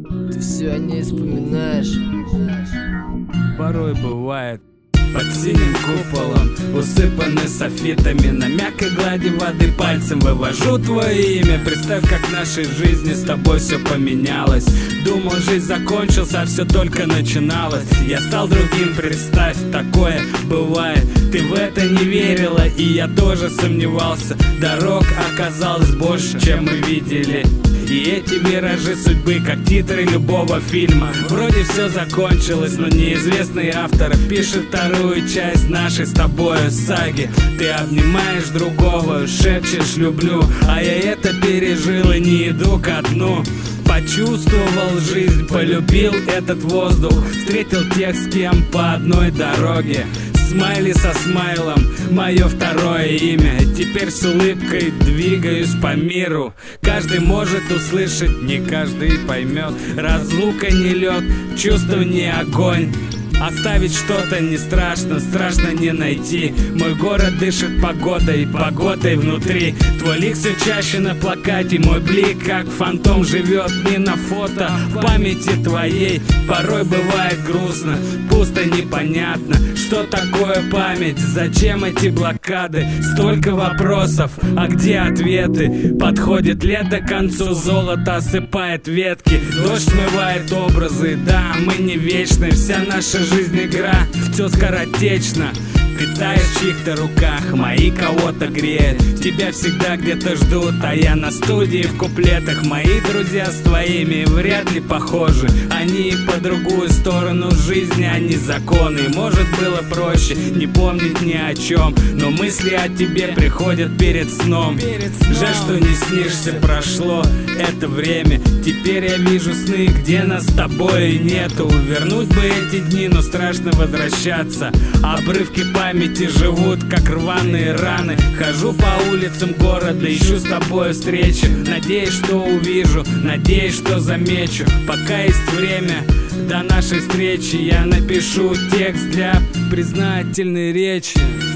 Ты все о ней вспоминаешь. Порой бывает. Под синим куполом, усыпанный софитами, на мягкой глади воды пальцем вывожу твое имя. Представь, как в нашей жизни с тобой все поменялось. Думал, жизнь закончилась, а все только начиналось. Я стал другим, представь, такое бывает. Ты в это не верила, и я тоже сомневался. Дорог оказалось больше, чем мы видели. И эти виражи судьбы, как титры любого фильма. Вроде все закончилось, но неизвестный автор пишет вторую часть нашей с тобою саги. Ты обнимаешь другого, шепчешь «люблю», а я это пережил и не иду ко дну. Почувствовал жизнь, полюбил этот воздух, встретил тех, с кем по одной дороге. Смайли со смайлом, мое второе имя. Теперь с улыбкой двигаюсь по миру. Каждый может услышать, не каждый поймет. Разлука не лед, чувство не огонь. Оставить что-то не страшно, страшно не найти. Мой город дышит погодой, погодой внутри. Твой лик все чаще на плакате, мой блик как фантом живет не на фото. В памяти твоей порой бывает грустно, пусто, непонятно, что такое память, зачем эти блокады. Столько вопросов, а где ответы? Подходит лето к концу, золото осыпает ветки. Дождь смывает образы, да, мы не вечны. Вся наша жизнь игра, все скоротечно. Питаешь в чьих-то руках, мои кого-то греют. Тебя всегда где-то ждут, а я на студии в куплетах. Мои друзья с твоими вряд ли похожи. Они по другую сторону жизни, они законы. Может, было проще не помнить ни о чем, но мысли о тебе приходят перед сном. Жаль, что не снишься, прошло это время. Теперь я вижу сны, где нас с тобой нету. Вернуть бы эти дни, но страшно возвращаться. Обрывки памяти живут, как рваные раны. Хожу по улицам города, ищу с тобой встречи. Надеюсь, что увижу, надеюсь, что замечу. Пока есть время до нашей встречи, я напишу текст для признательной речи.